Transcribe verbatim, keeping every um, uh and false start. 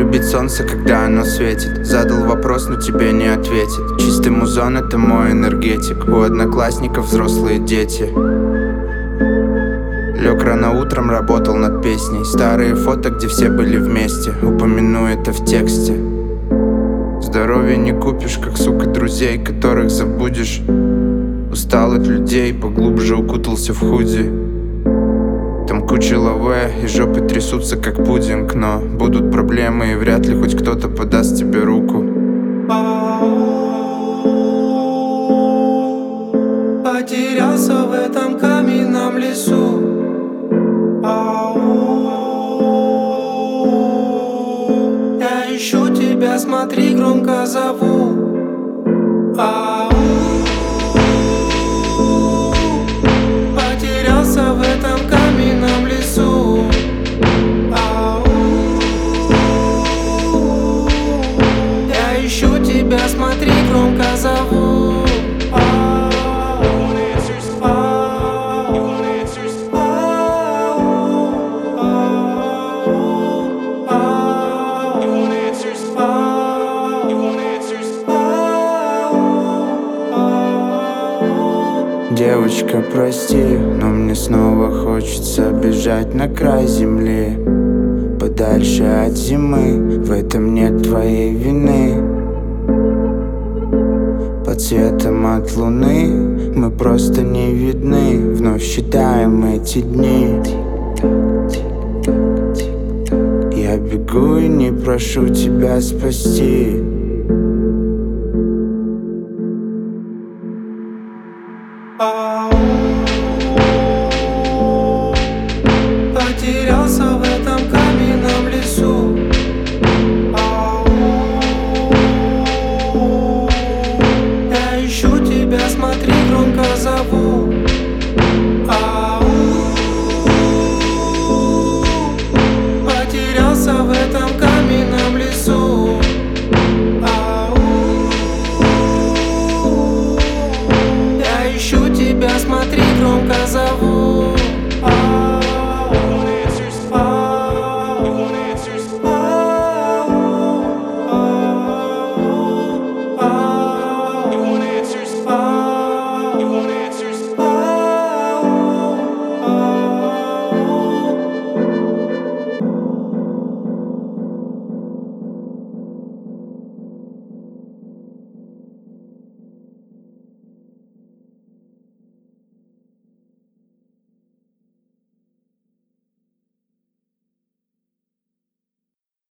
любить солнце, когда оно светит. Задал вопрос, но тебе не ответит. Чистый музон — это мой энергетик. У одноклассников взрослые дети. Лег рано утром, работал над песней. Старые фото, где все были вместе. Упомяну это в тексте. Здоровье не купишь, как, сука, друзей, которых забудешь. Устал от людей, поглубже укутался в худи. Там куча лаве, и жопы трясутся, как пудинг. Но будут проблемы, и вряд ли хоть кто-то подаст тебе руку. Потерялся в этом каменном лесу. Я ищу тебя, смотри, громко зову. Потерялся в этом каменном лесу. Я ищу тебя, смотри, громко зову. Девочка, прости, но мне снова хочется бежать на край земли, подальше от зимы, в этом нет твоей вины. Под светом от луны мы просто не видны. Вновь считаем эти дни. Я бегу и не прошу тебя спасти. Потерялся в этом каменном лесу. Я ищу тебя, смотри, громко зову.